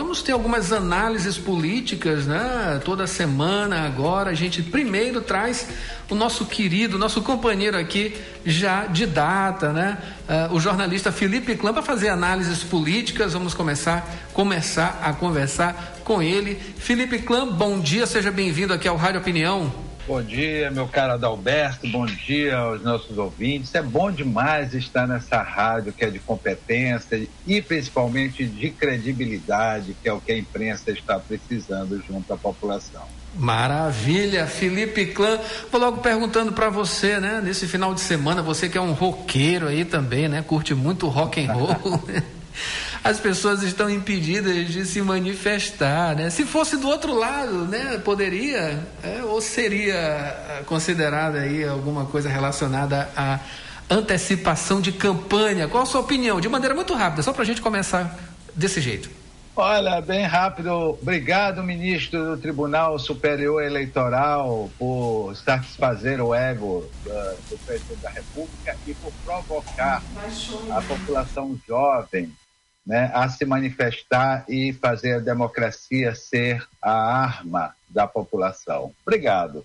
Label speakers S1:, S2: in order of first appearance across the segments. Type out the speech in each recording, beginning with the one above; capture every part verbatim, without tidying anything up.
S1: vamos ter algumas análises políticas, né? Toda semana agora a gente primeiro traz o nosso querido, nosso companheiro aqui já de data, né? Uh, o jornalista Felipe Clã para fazer análises políticas. Vamos começar, começar a conversar com ele. Felipe Clã, bom dia, seja bem-vindo aqui ao Rádio Opinião.
S2: Bom dia, meu caro Adalberto, bom dia aos nossos ouvintes. É bom demais estar nessa rádio que é de competência e principalmente de credibilidade, que é o que a imprensa está precisando junto à população.
S1: Maravilha, Felipe Clã. Vou logo perguntando para você, né? Nesse final de semana, você que é um roqueiro aí também, né? Curte muito rock and roll. As pessoas estão impedidas de se manifestar, né? Se fosse do outro lado, né? Poderia, é, ou seria considerada aí alguma coisa relacionada à antecipação de campanha? Qual a sua opinião? De maneira muito rápida, só para a gente começar desse jeito.
S2: Olha, bem rápido. Obrigado, ministro do Tribunal Superior Eleitoral, por satisfazer o ego uh, do presidente da República e por provocar a população jovem, né, a se manifestar e fazer a democracia ser a arma da população. Obrigado.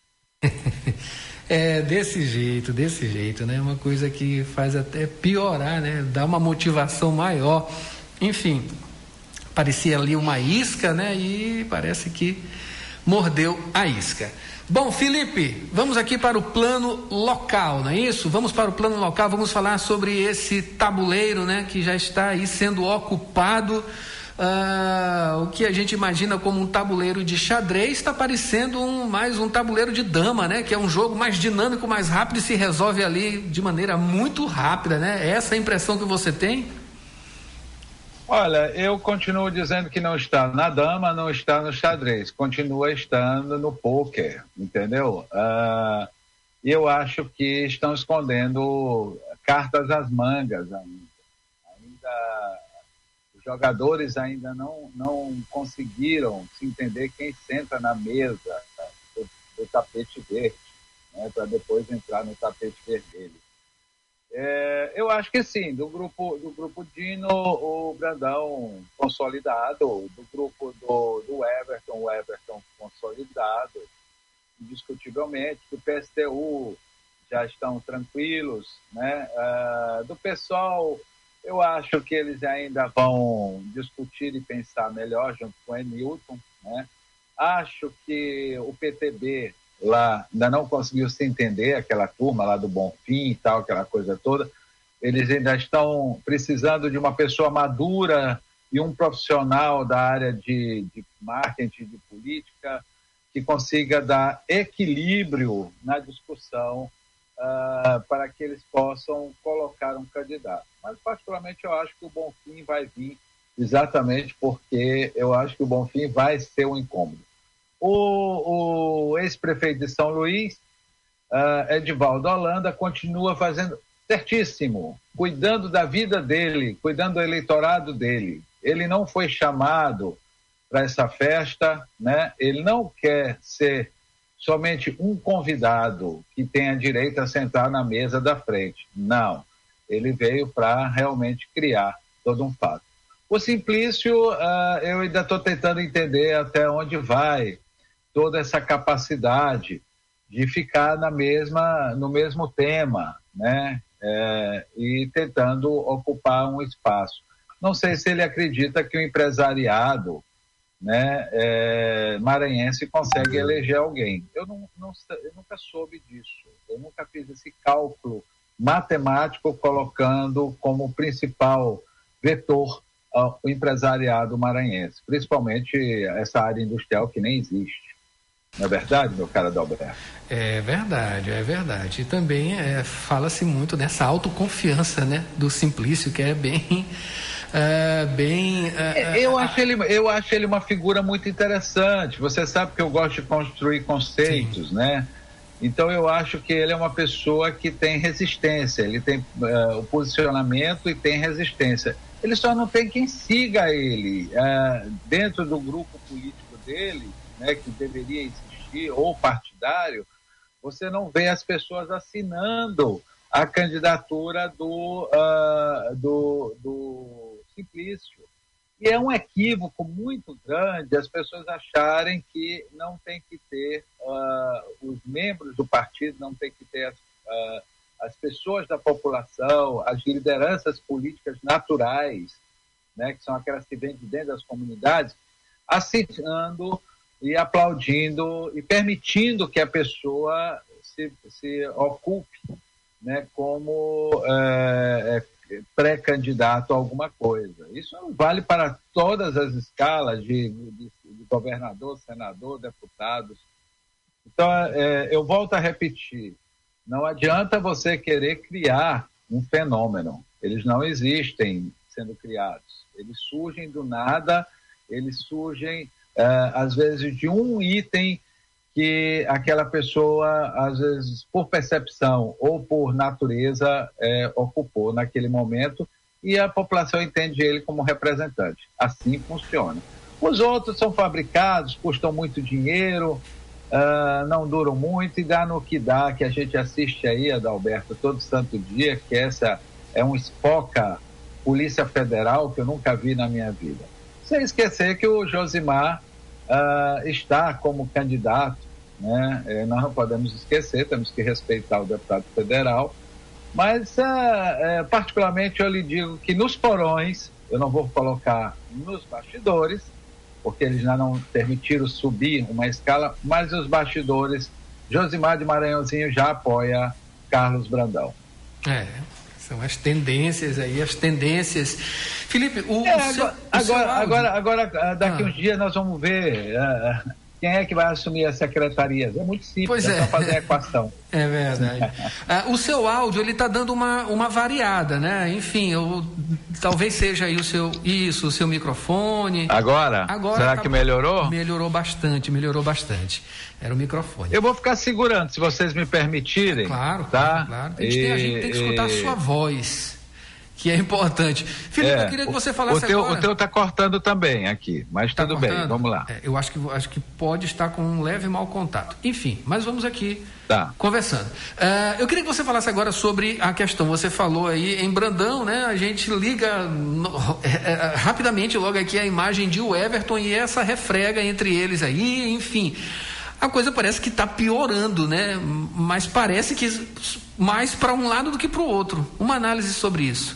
S1: É desse jeito, desse jeito, né? Uma coisa que faz até piorar, né? Dá uma motivação maior. Enfim, parecia ali uma isca, né? E parece que mordeu a isca. Bom, Felipe, vamos aqui para o plano local, não é isso? Vamos para o plano local, vamos falar sobre esse tabuleiro, né, que já está aí sendo ocupado. Uh, o que a gente imagina como um tabuleiro de xadrez está parecendo um, mais um tabuleiro de dama, né? Que é um jogo mais dinâmico, mais rápido e se resolve ali de maneira muito rápida, né? É essa a impressão que você tem?
S2: Olha, eu continuo dizendo que não está na dama, não está no xadrez, continua estando no pôquer, entendeu? Uh, eu acho que estão escondendo cartas às mangas ainda. ainda os jogadores ainda não, não conseguiram se entender quem senta na mesa do, do tapete verde, né, para depois entrar no tapete vermelho. É, eu acho que sim, do grupo, do grupo Dino, o Brandão consolidado, do grupo do, do Everton, o Everton consolidado, indiscutivelmente, do P S T U já estão tranquilos, né? Uh, do pessoal, eu acho que eles ainda vão discutir e pensar melhor junto com o Emilton, né? Acho que o P T B lá ainda não conseguiu se entender, aquela turma lá do Bonfim e tal, aquela coisa toda. Eles ainda estão precisando de uma pessoa madura e um profissional da área de, de marketing, de política, que consiga dar equilíbrio na discussão uh, para que eles possam colocar um candidato. Mas, particularmente, eu acho que o Bonfim vai vir exatamente porque eu acho que o Bonfim vai ser um incômodo. O, o ex-prefeito de São Luís, uh, Edivaldo Holanda, continua fazendo certíssimo, cuidando da vida dele, cuidando do eleitorado dele. Ele não foi chamado para essa festa, né? Ele não quer ser somente um convidado que tenha direito a sentar na mesa da frente. Não, ele veio para realmente criar todo um fato. O Simplício, uh, eu ainda estou tentando entender até onde vai toda essa capacidade de ficar na mesma, no mesmo tema, né? É, e tentando ocupar um espaço. Não sei se ele acredita que o empresariado, né, é, maranhense consegue eleger alguém. Eu, não, não, eu nunca soube disso. Eu nunca fiz esse cálculo matemático colocando como principal vetor uh, o empresariado maranhense, principalmente essa área industrial que nem existe. Não é verdade, meu caro Adalberto?
S1: É verdade, é verdade. E também é, fala-se muito nessa autoconfiança, né, do Simplício, que é bem... É, bem é,
S2: eu, acho ele, eu acho ele uma figura muito interessante. Você sabe que eu gosto de construir conceitos, sim, né? Então eu acho que ele é uma pessoa que tem resistência, ele tem uh, o posicionamento e tem resistência. Ele só não tem quem siga ele. Uh, dentro do grupo político dele, né, que deveria existir, ou partidário, você não vê as pessoas assinando a candidatura do, uh, do, do Simplício. E é um equívoco muito grande as pessoas acharem que não tem que ter, uh, os membros do partido, não tem que ter as, uh, as pessoas da população, as lideranças políticas naturais, né, que são aquelas que vêm de dentro das comunidades, assinando e aplaudindo e permitindo que a pessoa se, se ocupe, né, como é, pré-candidato a alguma coisa. Isso vale para todas as escalas de, de, de governador, senador, deputados. Então, é, eu volto a repetir, não adianta você querer criar um fenômeno. Eles não existem sendo criados. Eles surgem do nada, eles surgem, é, às vezes, de um item que aquela pessoa, às vezes, por percepção ou por natureza, é, ocupou naquele momento e a população entende ele como representante. Assim funciona. Os outros são fabricados, custam muito dinheiro, uh, não duram muito e dá no que dá, que a gente assiste aí, Adalberto, todo santo dia, que essa é um espoca Polícia Federal que eu nunca vi na minha vida. Sem esquecer que o Josimar Uh, está como candidato, né? É, nós não podemos esquecer, temos que respeitar o deputado federal, mas uh, uh, particularmente eu lhe digo que nos porões, eu não vou colocar nos bastidores, porque eles já não permitiram subir uma escala, mas os bastidores, Josimar de Maranhãozinho já apoia Carlos Brandão.
S1: É, são as tendências aí, as tendências. Felipe, o,
S2: é,
S1: o seu,
S2: agora,
S1: o
S2: agora, agora, agora, daqui
S1: ah.
S2: uns dias nós vamos ver uh, quem é que vai assumir as secretarias. É muito simples,
S1: pois
S2: é,
S1: é
S2: só fazer a equação.
S1: É verdade. uh, o seu áudio, ele está dando uma, uma variada, né? Enfim, eu, talvez seja aí o seu, isso, o seu microfone.
S2: Agora?
S1: Agora
S2: Será
S1: tá,
S2: que melhorou?
S1: Melhorou bastante, melhorou bastante. Era o microfone.
S2: Eu vou ficar segurando, se vocês me permitirem.
S1: Claro,
S2: tá?
S1: claro. A gente, e, tem, a gente tem que escutar e... a sua voz, que é importante. Felipe, é, eu queria que você falasse
S2: o teu,
S1: agora...
S2: O teu está cortando também aqui, mas tá tudo cortando? Bem, vamos lá.
S1: É, eu acho que, acho que pode estar com um leve mau contato. Enfim, mas vamos aqui
S2: tá.
S1: conversando. Uh, eu queria que você falasse agora sobre a questão, você falou aí em Brandão, né? A gente liga no, é, é, rapidamente logo aqui a imagem de o Everton e essa refrega entre eles aí, enfim... A coisa parece que está piorando, né? Mas parece que mais para um lado do que para o outro. Uma análise sobre isso.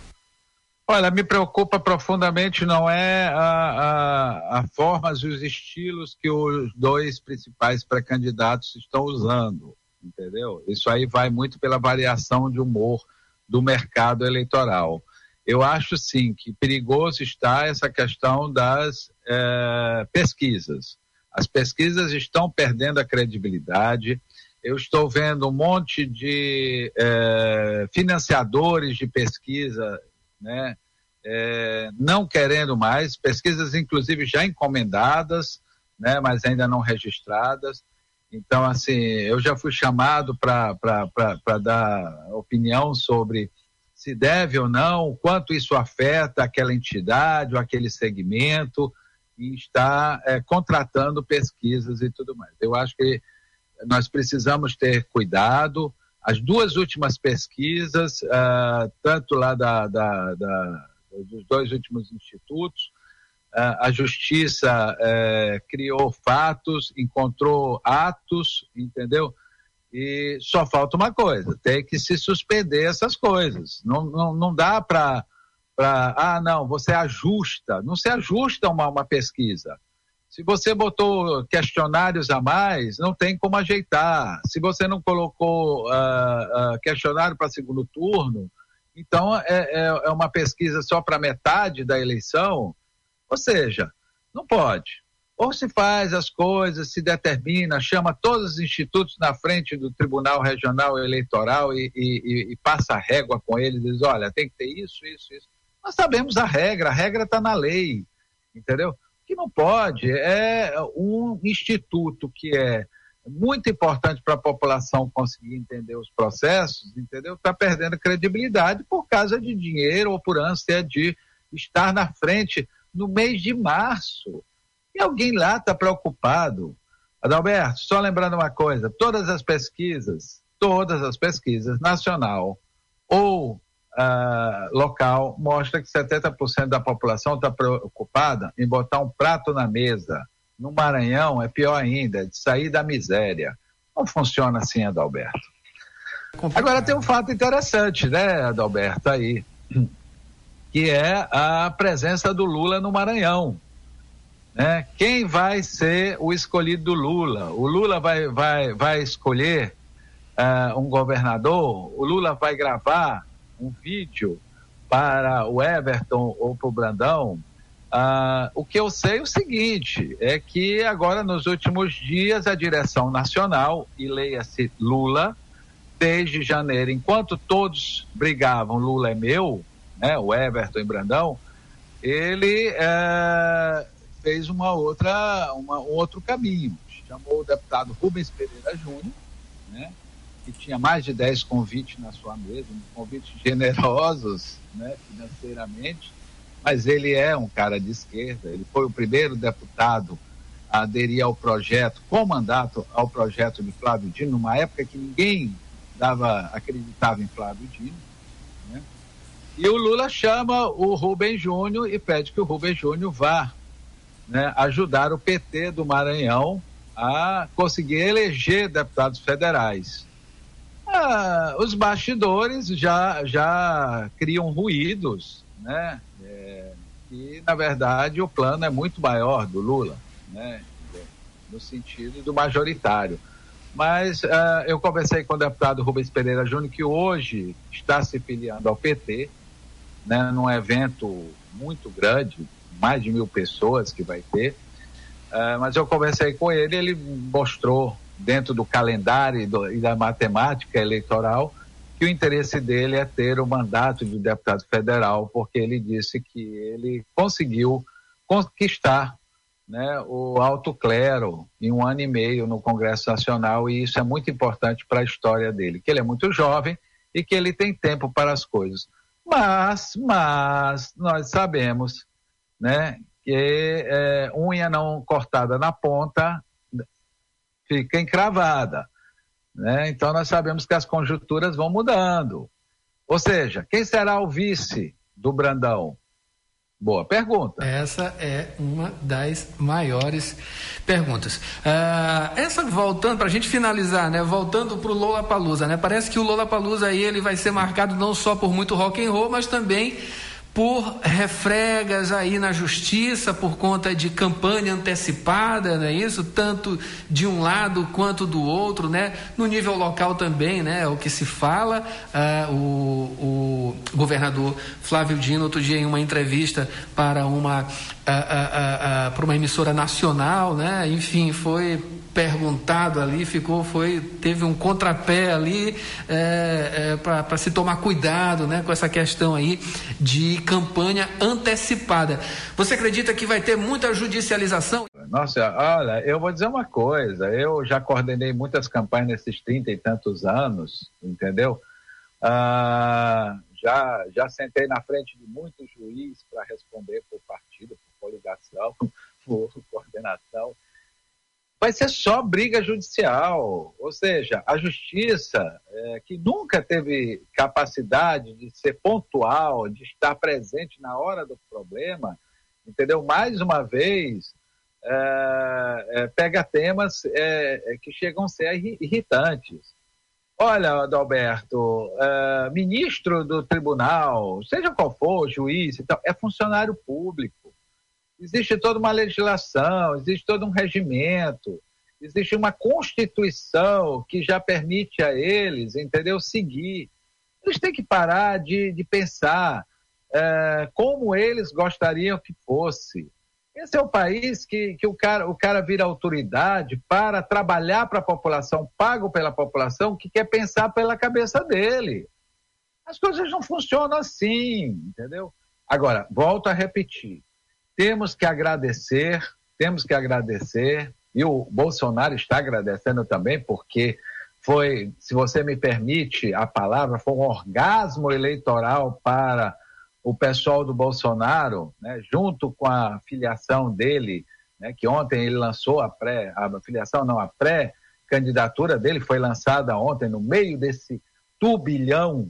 S2: Olha, me preocupa profundamente não é a, a, a formas e os estilos que os dois principais pré-candidatos estão usando, entendeu? Isso aí vai muito pela variação de humor do mercado eleitoral. Eu acho, sim, que perigoso está essa questão das é, pesquisas. As pesquisas estão perdendo a credibilidade. Eu estou vendo um monte de é, financiadores de pesquisa, né, é, não querendo mais, pesquisas inclusive já encomendadas, né, mas ainda não registradas. Então, assim, eu já fui chamado para dar opinião sobre se deve ou não, quanto isso afeta aquela entidade ou aquele segmento, e está é, contratando pesquisas e tudo mais. Eu acho que nós precisamos ter cuidado. As duas últimas pesquisas, uh, tanto lá da, da, da, dos dois últimos institutos, uh, a Justiça uh, criou fatos, encontrou atos, entendeu? E só falta uma coisa, tem que se suspender essas coisas. Não, não, não dá para... Pra, ah, não, você ajusta. Não se ajusta uma, uma pesquisa. Se você botou questionários a mais, não tem como ajeitar. Se você não colocou uh, uh, questionário para segundo turno, então é, é, é uma pesquisa só para metade da eleição. Ou seja, não pode. Ou se faz as coisas, se determina, chama todos os institutos na frente do Tribunal Regional Eleitoral e, e, e passa a régua com eles e diz, olha, tem que ter isso, isso, isso. Nós sabemos a regra, a regra está na lei, entendeu? O que não pode é um instituto que é muito importante para a população conseguir entender os processos, entendeu? Está perdendo credibilidade por causa de dinheiro ou por ânsia de estar na frente no mês de março. E alguém lá está preocupado. Adalberto, só lembrando uma coisa, todas as pesquisas, todas as pesquisas, nacional ou uh, local mostra que setenta por cento da população está preocupada em botar um prato na mesa. No Maranhão é pior ainda, de sair da miséria. Não funciona assim, Adalberto. Agora tem um fato interessante, né, Adalberto, aí, que é a presença do Lula no Maranhão. Né? Quem vai ser o escolhido do Lula? O Lula vai, vai, vai escolher uh, um governador? O Lula vai gravar um vídeo para o Everton ou para o Brandão? Uh, o que eu sei é o seguinte, é que agora nos últimos dias a direção nacional, e leia-se Lula, desde janeiro, enquanto todos brigavam Lula é meu, né, o Everton e Brandão, ele uh, fez uma outra, uma, um outro caminho, chamou o deputado Rubens Pereira Júnior, né, que tinha mais de dez convites na sua mesa, convites generosos, né, financeiramente, mas ele é um cara de esquerda, ele foi o primeiro deputado a aderir ao projeto, com mandato ao projeto de Flávio Dino, numa época que ninguém dava, acreditava em Flávio Dino, né? E o Lula chama o Rubens Júnior e pede que o Rubens Júnior vá, né, ajudar o P T do Maranhão a conseguir eleger deputados federais. Ah, os bastidores já, já criam ruídos, né? É, e, na verdade, o plano é muito maior do Lula, né? No sentido do majoritário. Mas uh, eu conversei com o deputado Rubens Pereira Júnior, que hoje está se filiando ao P T, né, num evento muito grande, mais de mil pessoas que vai ter. Uh, mas eu conversei com ele, ele mostrou, dentro do calendário e, do, e da matemática eleitoral, que o interesse dele é ter o mandato de deputado federal, porque ele disse que ele conseguiu conquistar, né, o alto clero em um ano e meio no Congresso Nacional, e isso é muito importante para a história dele, que ele é muito jovem e que ele tem tempo para as coisas. Mas, mas nós sabemos, né, que é, unha não cortada na ponta fica encravada. Né? Então nós sabemos que as conjunturas vão mudando. Ou seja, quem será o vice do Brandão? Boa pergunta.
S1: Essa é uma das maiores perguntas. Uh, essa voltando, para a gente finalizar, né? Voltando para o Lollapalooza, né? Parece que o Lollapalooza aí ele vai ser marcado não só por muito rock and roll, mas também por refregas aí na justiça, por conta de campanha antecipada, não é isso? Tanto de um lado quanto do outro, né? No nível local também, né? É o que se fala. Ah, o, o governador Flávio Dino, outro dia em uma entrevista para uma, ah, ah, ah, ah, para uma emissora nacional, né? Enfim, foi perguntado ali, ficou, foi, teve um contrapé ali é, é, para se tomar cuidado, né, com essa questão aí de campanha antecipada. Você acredita que vai ter muita judicialização?
S2: Nossa, olha, eu vou dizer uma coisa, eu já coordenei muitas campanhas nesses trinta e tantos anos, entendeu? Ah, já, já sentei na frente de muitos juízes para responder por partido, por coligação, por coordenação. Vai ser só briga judicial, ou seja, a justiça, é, que nunca teve capacidade de ser pontual, de estar presente na hora do problema, entendeu? Mais uma vez, é, é, pega temas é, que chegam a ser irritantes. Olha, Adalberto, é, ministro do tribunal, seja qual for, juiz e tal, é funcionário público. Existe toda uma legislação, existe todo um regimento, existe uma constituição que já permite a eles, entendeu, seguir. Eles têm que parar de, de pensar é, como eles gostariam que fosse. Esse é o país que, que o, cara, o cara vira autoridade para trabalhar para a população, pago pela população, que quer pensar pela cabeça dele. As coisas não funcionam assim, entendeu? Agora, volto a repetir. Temos que agradecer, temos que agradecer, e o Bolsonaro está agradecendo também, porque foi, se você me permite a palavra, foi um orgasmo eleitoral para o pessoal do Bolsonaro, né, junto com a filiação dele, né, que ontem ele lançou a pré, a filiação não, a pré-candidatura dele foi lançada ontem no meio desse turbilhão,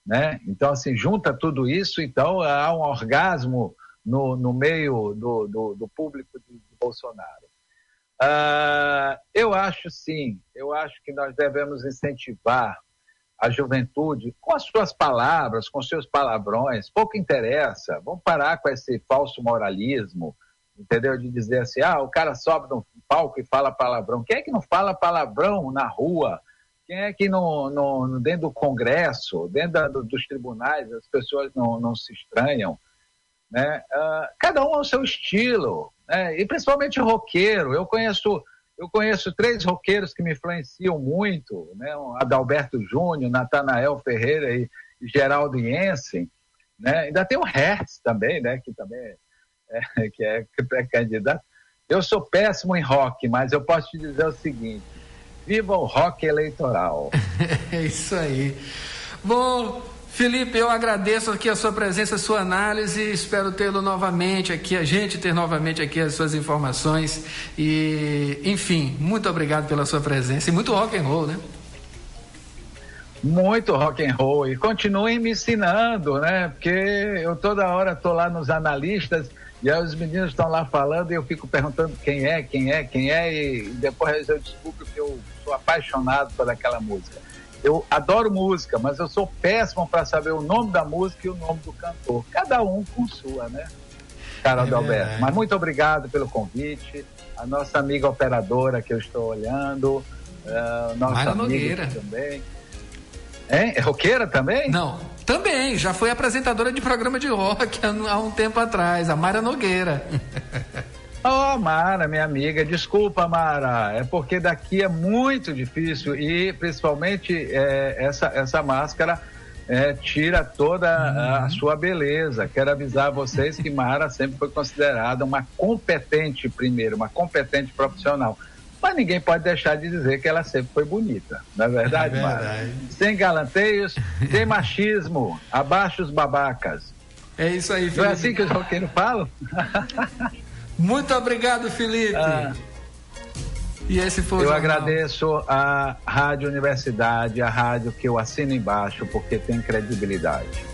S2: né? Então, assim, junta tudo isso, então há um orgasmo no, no meio do, do, do público de, de Bolsonaro. Uh, eu acho, sim, eu acho que nós devemos incentivar a juventude com as suas palavras, com seus palavrões, pouco interessa, vamos parar com esse falso moralismo, entendeu? De dizer assim, ah, o cara sobe no palco e fala palavrão. Quem é que não fala palavrão na rua? Quem é que não, não, dentro do Congresso, dentro da, dos tribunais, as pessoas não, não se estranham, né? Uh, cada um ao seu estilo, né? E principalmente roqueiro. Eu conheço, eu conheço três roqueiros que me influenciam muito, né? O Adalberto Júnior, Natanael Ferreira e, e Geraldo Jensen, né? Ainda tem o Hertz também, né? Que também é, é, que é, que é candidato. Eu sou péssimo em rock, mas eu posso te dizer o seguinte: viva o rock eleitoral.
S1: É isso aí. Bom, Felipe, eu agradeço aqui a sua presença, a sua análise, espero tê-lo novamente aqui, a gente ter novamente aqui as suas informações e, enfim, muito obrigado pela sua presença e muito rock and roll, né?
S2: Muito rock and roll, e continuem me ensinando, né? Porque eu toda hora tô lá nos analistas e aí os meninos estão lá falando e eu fico perguntando quem é, quem é, quem é e depois eu descubro que eu sou apaixonado por aquela música. Eu adoro música, mas eu sou péssimo para saber o nome da música e o nome do cantor. Cada um com sua, né, Carol é Alberto? Mas muito obrigado pelo convite. A nossa amiga operadora que eu estou olhando, uh, nossa
S1: Mayra
S2: amiga
S1: Nogueira
S2: também. Hein? É roqueira também?
S1: Não, também. Já foi apresentadora de programa de rock há, há um tempo atrás, a Mayra Nogueira.
S2: Oh, Mara, minha amiga, desculpa, Mara, é porque daqui é muito difícil e principalmente é, essa, essa máscara é, tira toda a, a sua beleza. Quero avisar vocês que Mara sempre foi considerada uma competente, primeiro, uma competente profissional. Mas ninguém pode deixar de dizer que ela sempre foi bonita, não é verdade, é verdade. Mara? Sem galanteios, sem machismo, abaixo os babacas.
S1: É isso aí, Felipe.
S2: Não é assim que os roqueiros falam?
S1: Muito obrigado, Felipe. Ah, e esse foi o
S2: Eu
S1: jornal.
S2: Agradeço a Rádio Universidade, a rádio que eu assino embaixo, porque tem credibilidade.